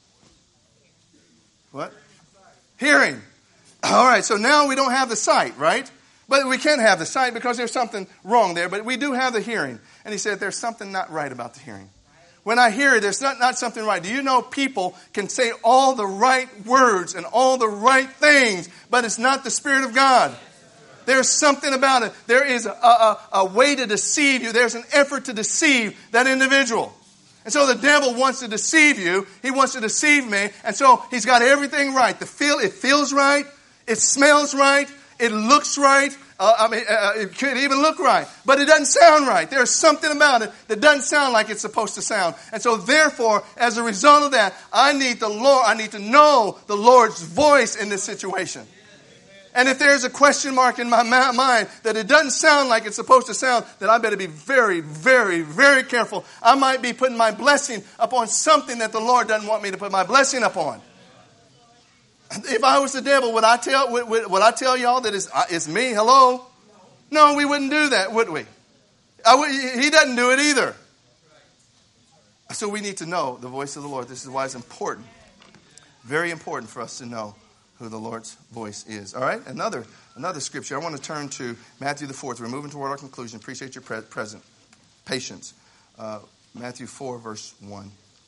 What? Hearing. All right, so now we don't have the sight, right? But we can't have the sight because there's something wrong there. But we do have the hearing. And he said there's something not right about the hearing. When I hear it, there's not, not something right. Do you know people can say all the right words and all the right things, but it's not the Spirit of God? There's something about it. There is a, a, a way to deceive you. There's an effort to deceive that individual. And so the devil wants to deceive you. He wants to deceive me. And so he's got everything right. The feel, it feels right. It smells right. It looks right. Uh, I mean, uh, it could even look right, but it doesn't sound right. There's something about it that doesn't sound like it's supposed to sound. And so therefore, as a result of that, I need the Lord, I need to know the Lord's voice in this situation. And if there's a question mark in my mind that it doesn't sound like it's supposed to sound, then I better be very, very, very careful. I might be putting my blessing upon something that the Lord doesn't want me to put my blessing upon. If I was the devil, would I tell would, would I tell y'all that it's, it's me? Hello? No, we wouldn't do that, would we? I would, he doesn't do it either. So we need to know the voice of the Lord. This is why it's important, very important for us to know who the Lord's voice is. All right, another another scripture. I want to turn to Matthew the fourth. We're moving toward our conclusion. Appreciate your pre- present patience. Uh, Matthew four, verse one.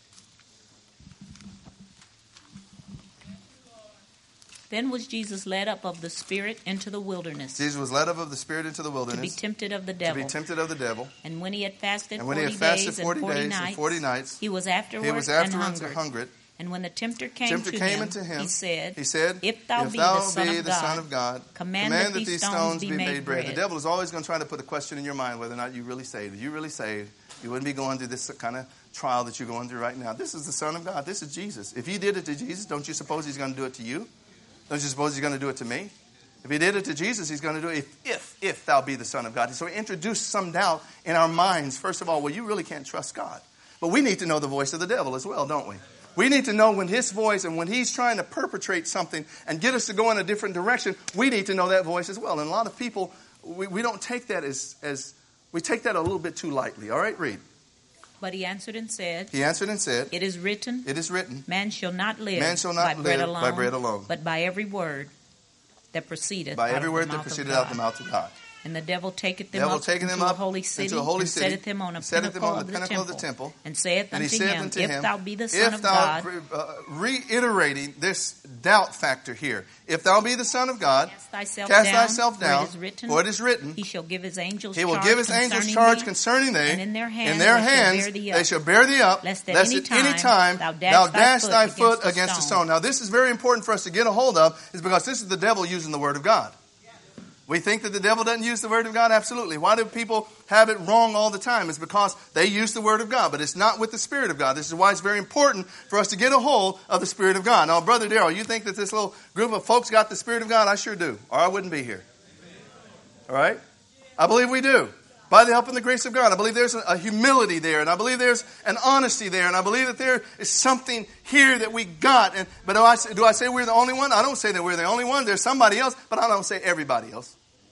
Then was Jesus led up of the Spirit into the wilderness. Jesus was led up of the Spirit into the wilderness. To be tempted of the devil. To be tempted of the devil. And when he had fasted and when forty he had fasted days, forty and, forty days nights, and forty nights, he was afterwards, he was afterwards and and hungered. And when the tempter came, tempter to, came him, into him, he said, he said, If thou, if be, thou the, son be of the God, Son of God, command, command that these stones be made bread. bread. The devil is always going to try to put a question in your mind whether or not you really saved. If you really saved, you wouldn't be going through this kind of trial that you're going through right now. This is the Son of God. This is Jesus. If he did it to Jesus, don't you suppose he's going to do it to you? Don't you suppose he's going to do it to me? If he did it to Jesus, he's going to do it if, if, if thou be the Son of God. So he introduced some doubt in our minds. First of all, well, you really can't trust God. But we need to know the voice of the devil as well, don't we? We need to know when his voice and when he's trying to perpetrate something and get us to go in a different direction, we need to know that voice as well. And a lot of people, we, we don't take that as, as, we take that a little bit too lightly. All right, read. But he answered and said, He answered and said, It is written, It is written, Man shall not live, Man shall not by, bread live alone, by bread alone, but by every word that proceedeth by out every of word the that mouth proceeded of out God. the mouth of God. And the devil taketh them devil up taking into them a up holy city, into a holy and city, setteth him on a setteth him pinnacle, on of, the the pinnacle of the temple, temple, and saith and he unto saith him, unto If him, thou be the Son if of thou, God, uh, reiterating this doubt factor here, if thou be the Son of God, cast thyself cast down, thyself down, for it is written, for it is written, He shall give his angels he will charge give his angels concerning charge thee, concerning thee, and in their hands, in their they, hands shall bear thee they up, shall bear thee up, lest at lest any at any time time thou thou dash dash thy thy foot foot against against a a stone. stone. Now this is very important for us to get a hold of, is because this is the devil using the word of God. We think that the devil doesn't use the word of God? Absolutely. Why do people have it wrong all the time? It's because they use the word of God, but it's not with the Spirit of God. This is why it's very important for us to get a hold of the Spirit of God. Now, Brother Darrell, you think that this little group of folks got the Spirit of God? I sure do, or I wouldn't be here. All right? I believe we do. By the help and the grace of God. I believe there's a humility there, and I believe there's an honesty there, and I believe that there is something here that we got. And But do I, do I say we're the only one? I don't say that we're the only one. There's somebody else, but I don't say everybody else.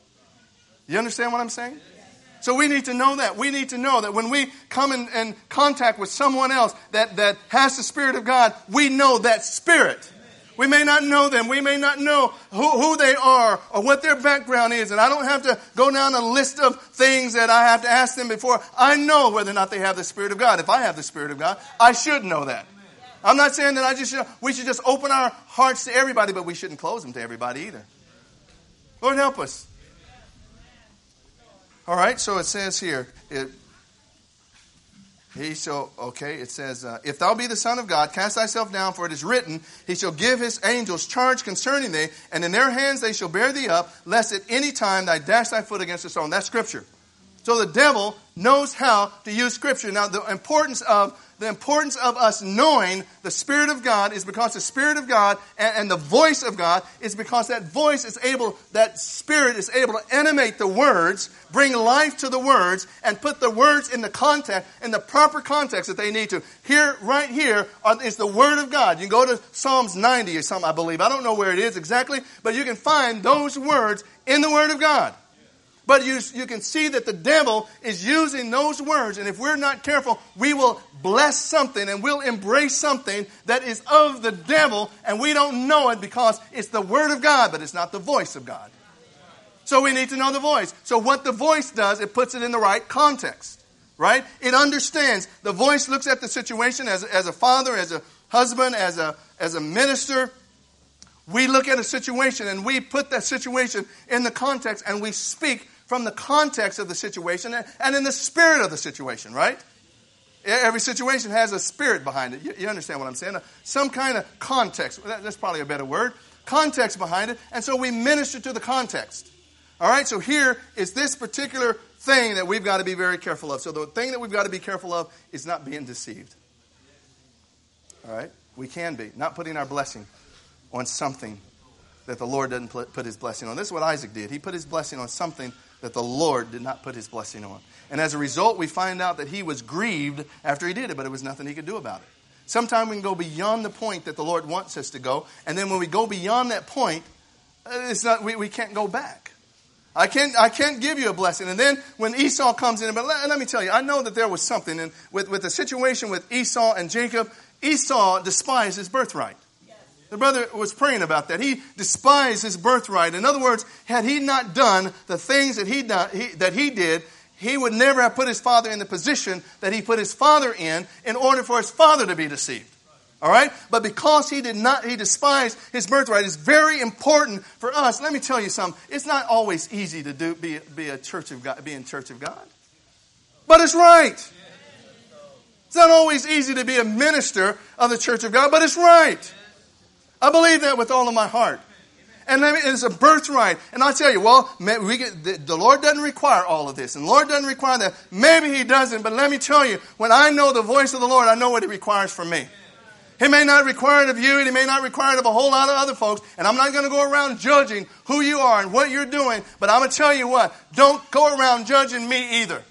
You understand what I'm saying? So we need to know that. We need to know that when we come in, in contact with someone else that, that has the Spirit of God, we know that Spirit. We may not know them. We may not know who, who they are or what their background is. And I don't have to go down a list of things that I have to ask them before I know whether or not they have the Spirit of God. If I have the Spirit of God, I should know that. I'm not saying that I just should, we should just open our hearts to everybody, but we shouldn't close them to everybody either. Lord, help us. All right, so it says here, it, he shall, okay, it says, uh, if thou be the Son of God, cast thyself down, for it is written, he shall give his angels charge concerning thee, and in their hands they shall bear thee up, lest at any time thou dash thy foot against a stone. That's Scripture. So the devil knows how to use Scripture. Now, the importance of the importance of us knowing the Spirit of God is because the Spirit of God and, and the voice of God is because that voice is able, that Spirit is able to animate the words, bring life to the words, and put the words in the context, in the proper context that they need to. Here, right here, are, is the Word of God. You can go to Psalms ninety or something, I believe. I don't know where it is exactly, but you can find those words in the Word of God. But you, you can see that the devil is using those words, and if we're not careful, we will bless something and we'll embrace something that is of the devil, and we don't know it because it's the Word of God, but it's not the voice of God. So we need to know the voice. So what the voice does, it puts it in the right context, right? It understands. The voice looks at the situation as, as a father, as a husband, as a, as a minister. We look at a situation and we put that situation in the context and we speak from the context of the situation and in the spirit of the situation, right? Every situation has a spirit behind it. You, you understand what I'm saying? Some kind of context. That's probably a better word. Context behind it. And so we minister to the context. All right? So here is this particular thing that we've got to be very careful of. So the thing that we've got to be careful of is not being deceived. All right? We can be. Not putting our blessing on something that the Lord doesn't put his blessing on. This is what Isaac did. He put his blessing on something that the Lord did not put his blessing on. And as a result, we find out that he was grieved after he did it, but it was nothing he could do about it. Sometimes we can go beyond the point that the Lord wants us to go, and then when we go beyond that point, it's not we, we can't go back. I can't I can't give you a blessing. And then when Esau comes in, but let, let me tell you, I know that there was something in, with, with the situation with Esau and Jacob. Esau despised his birthright. The brother was praying about that. He despised his birthright. In other words, had he not done the things that he, done, he, that he did, he would never have put his father in the position that he put his father in in order for his father to be deceived. All right? But because he did not, he despised his birthright, it's very important for us. Let me tell you something. It's not always easy to do be, be a church of God, be in Church of God. But it's right. It's not always easy to be a minister of the Church of God, but it's right. I believe that with all of my heart. And let me, it's a birthright. And I tell you, well, we get, the, the Lord doesn't require all of this. And the Lord doesn't require that. Maybe he doesn't. But let me tell you, when I know the voice of the Lord, I know what he requires from me. He may not require it of you, and he may not require it of a whole lot of other folks. And I'm not going to go around judging who you are and what you're doing. But I'm going to tell you what, don't go around judging me either.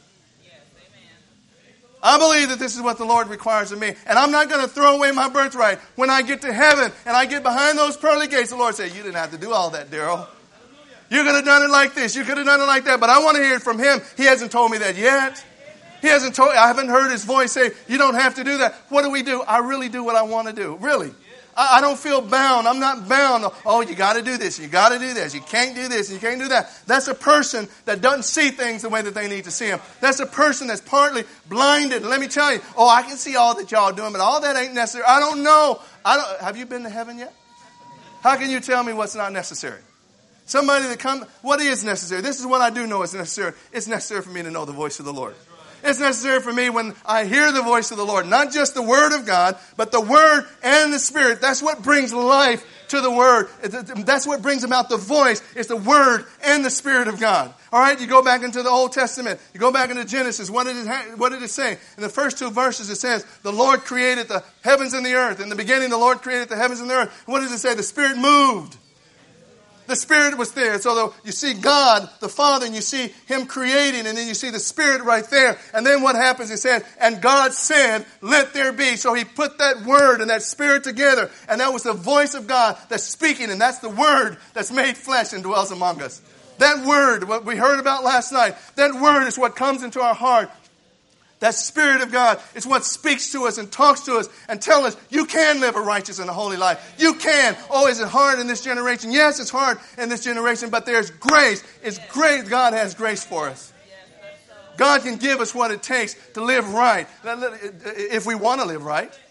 I believe that this is what the Lord requires of me. And I'm not going to throw away my birthright. When I get to heaven and I get behind those pearly gates, the Lord said, you didn't have to do all that, Daryl. You could have done it like this. You could have done it like that. But I want to hear it from him. He hasn't told me that yet. He hasn't told, I haven't heard his voice say, you don't have to do that. What do we do? I really do what I want to do. Really. I, I don't feel bound. I'm not bound. Oh, you got to do this. You got to do this. You can't do this. You can't do that. That's a person that doesn't see things the way that they need to see them. That's a person that's partly blinded. And let me tell you, oh, I can see all that y'all are doing, but all that ain't necessary. I don't know. I don't. Have you been to heaven yet? How can you tell me what's not necessary? Somebody that come, what is necessary? This is what I do know is necessary. It's necessary for me to know the voice of the Lord. It's necessary for me when I hear the voice of the Lord, not just the Word of God, but the Word and the Spirit. That's what brings life to the Word. That's what brings about the voice. It's the Word and the Spirit of God. All right, you go back into the Old Testament. You go back into Genesis. What did it, what did it say? In the first two verses it says, the Lord created the heavens and the earth. In the beginning the Lord created the heavens and the earth. What does it say? The Spirit moved. The Spirit was there. So the, you see God, the Father, and you see Him creating, and then you see the Spirit right there. And then what happens? It says, and God said, let there be. So He put that Word and that Spirit together. And that was the voice of God that's speaking. And that's the Word that's made flesh and dwells among us. That Word, what we heard about last night, that Word is what comes into our heart. That Spirit of God is what speaks to us and talks to us and tells us, you can live a righteous and a holy life. You can. Oh, is it hard in this generation? Yes, it's hard in this generation, but there's grace. It's great. God has grace for us. God can give us what it takes to live right, if we want to live right.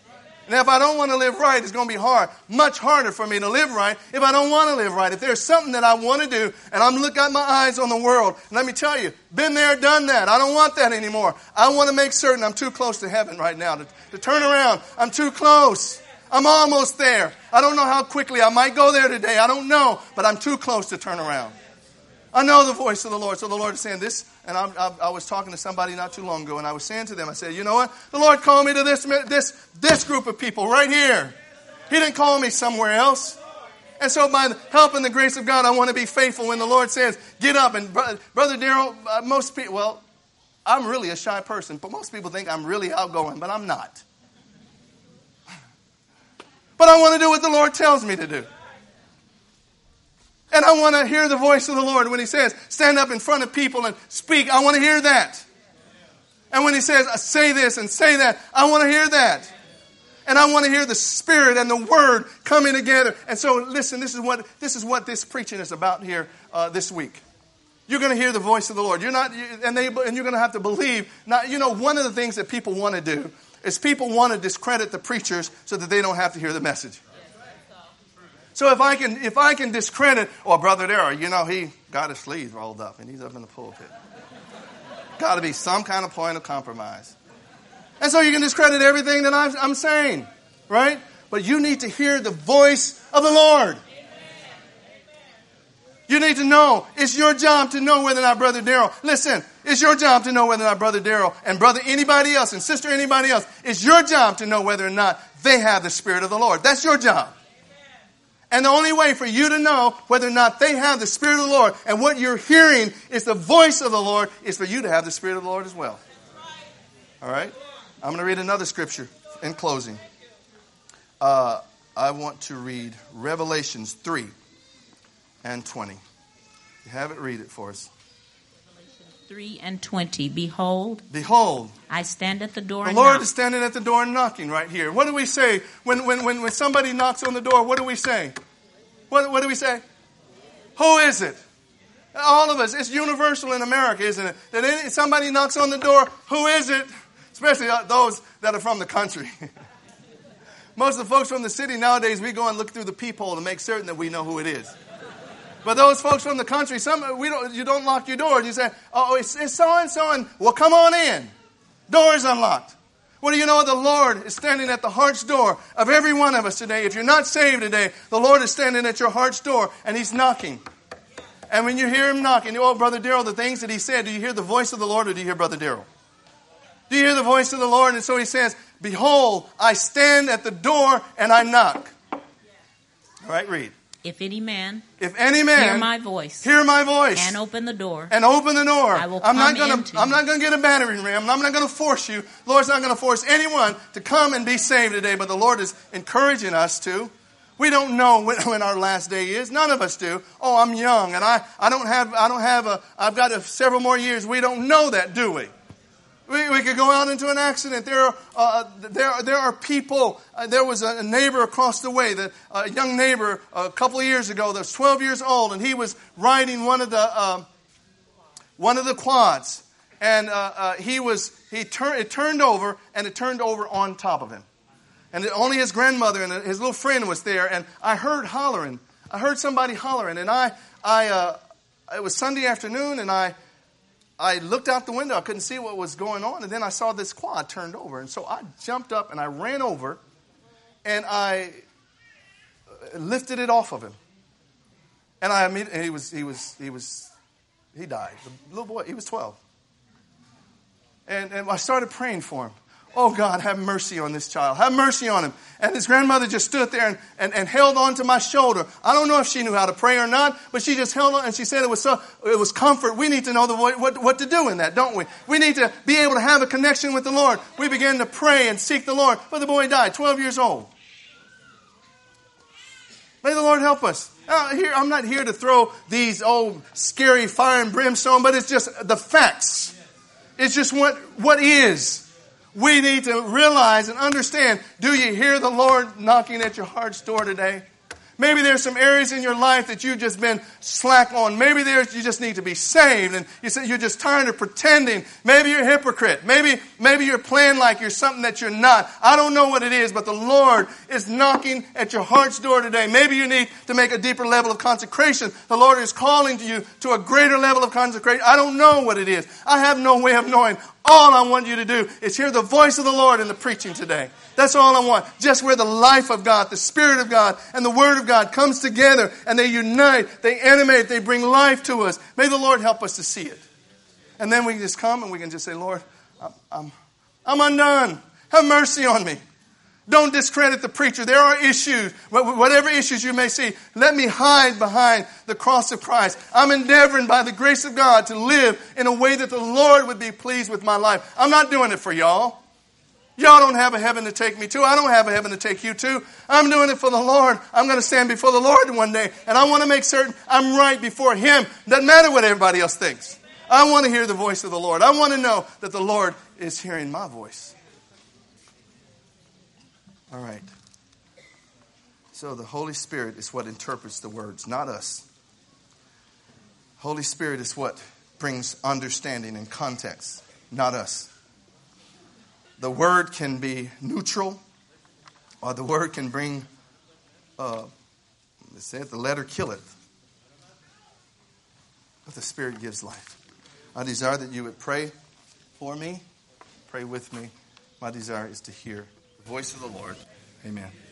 And if I don't want to live right, it's going to be hard. Much harder for me to live right if I don't want to live right. If there's something that I want to do and I'm looking at my eyes on the world, and let me tell you, been there, done that. I don't want that anymore. I want to make certain I'm too close to heaven right now. To, to turn around, I'm too close. I'm almost there. I don't know how quickly I might go there today. I don't know, but I'm too close to turn around. I know the voice of the Lord. So the Lord is saying this, and I, I, I was talking to somebody not too long ago, and I was saying to them, I said, you know what? The Lord called me to this, this, this group of people right here. He didn't call me somewhere else. And so by the help and the grace of God, I want to be faithful when the Lord says, get up. And Brother, Brother Darrell, uh, most people, well, I'm really a shy person, but most people think I'm really outgoing, but I'm not. But I want to do what the Lord tells me to do. And I want to hear the voice of the Lord when He says, stand up in front of people and speak. I want to hear that. And when He says, say this and say that, I want to hear that. And I want to hear the Spirit and the Word coming together. And so, listen, this is what this is what this preaching is about here uh, this week. You're going to hear the voice of the Lord. You're not, and they, and you're going to have to believe. Now, you know, one of the things that people want to do is people want to discredit the preachers so that they don't have to hear the message. So if I can if I can discredit, oh, Brother Darrell, you know, he got his sleeves rolled up and he's up in the pulpit. Got to be some kind of point of compromise. And so you can discredit everything that I'm, I'm saying, right? But you need to hear the voice of the Lord. You need to know. It's your job to know whether or not Brother Darrell, listen, it's your job to know whether or not Brother Darrell and Brother anybody else and Sister anybody else, it's your job to know whether or not they have the Spirit of the Lord. That's your job. And the only way for you to know whether or not they have the Spirit of the Lord and what you're hearing is the voice of the Lord is for you to have the Spirit of the Lord as well. All right? I'm going to read another scripture in closing. Uh, I want to read Revelations three and twenty. You have it, read it for us. Revelation three and twenty. Behold. Behold. I stand at the door the and Lord knock. is standing at the door and knocking right here. What do we say when, when, when, when somebody knocks on the door? What do we say? What, what do we say? Who is it? All of us. It's universal in America, isn't it? That any, somebody knocks on the door, who is it? Especially those that are from the country. Most of the folks from the city nowadays, we go and look through the peephole to make certain that we know who it is. But those folks from the country, some we don't. You don't lock your door. And you say, "Oh, it's, it's so and so," and well, come on in. Door is unlocked. Well, do you know the Lord is standing at the heart's door of every one of us today? If you're not saved today, the Lord is standing at your heart's door and He's knocking. And when you hear Him knocking, oh, Brother Darrell, the things that He said, do you hear the voice of the Lord or do you hear Brother Darrell? Do you hear the voice of the Lord? And so He says, behold, I stand at the door and I knock. All right, read. If any man, if any man hear my voice, hear my voice, and open the door, and open the door, I will I'm come not gonna, into I'm not going to get a battering ram. I'm not going to force you. The Lord's not going to force anyone to come and be saved today. But the Lord is encouraging us to. We don't know when, when our last day is. None of us do. Oh, I'm young, and I, I don't have, I don't have a. I've got a, several more years. We don't know that, do we? We, we could go out into an accident. There are uh, there there are people. Uh, there was a neighbor across the way, that a uh, young neighbor uh, a couple of years ago that was twelve years old, and he was riding one of the uh, one of the quads, and uh, uh, he was he turned it turned over, and it turned over on top of him, and it, only his grandmother and his little friend was there, and I heard hollering. I heard somebody hollering, and I I uh, it was Sunday afternoon, and I. I looked out the window. I couldn't see what was going on. And then I saw this quad turned over. And so I jumped up and I ran over and I lifted it off of him. And I immediately, he was, he was, he was, he died. The little boy, he was twelve. And, and I started praying for him. Oh, God, have mercy on this child. Have mercy on him. And his grandmother just stood there and, and, and held on to my shoulder. I don't know if she knew how to pray or not, but she just held on and she said it was so, it was comfort. We need to know the what, what to do in that, don't we? We need to be able to have a connection with the Lord. We began to pray and seek the Lord. But the boy died, twelve years old. May the Lord help us. Now, here, I'm not here to throw these old scary fire and brimstone, but it's just the facts. It's just what, what is. We need to realize and understand, do you hear the Lord knocking at your heart's door today? Maybe there's some areas in your life that you've just been slack on. Maybe there's, you just need to be saved and you say you're just tired of pretending. Maybe you're a hypocrite. Maybe, Maybe you're playing like you're something that you're not. I don't know what it is, but the Lord is knocking at your heart's door today. Maybe you need to make a deeper level of consecration. The Lord is calling to you to a greater level of consecration. I don't know what it is. I have no way of knowing. All I want you to do is hear the voice of the Lord in the preaching today. That's all I want. Just where the life of God, the Spirit of God, and the Word of God comes together and they unite, they animate, they bring life to us. May the Lord help us to see it. And then we can just come and we can just say, Lord, I'm, I'm, I'm undone. Have mercy on me. Don't discredit the preacher. There are issues. Whatever issues you may see, let me hide behind the cross of Christ. I'm endeavoring by the grace of God to live in a way that the Lord would be pleased with my life. I'm not doing it for y'all. Y'all don't have a heaven to take me to. I don't have a heaven to take you to. I'm doing it for the Lord. I'm going to stand before the Lord one day, and I want to make certain I'm right before Him. Doesn't matter what everybody else thinks. I want to hear the voice of the Lord. I want to know that the Lord is hearing my voice. All right. So the Holy Spirit is what interprets the words, not us. Holy Spirit is what brings understanding and context, not us. The word can be neutral, or the word can bring, uh, it said, the letter killeth, but the Spirit gives life. I desire that you would pray for me, pray with me. My desire is to hear the voice of the Lord. Amen.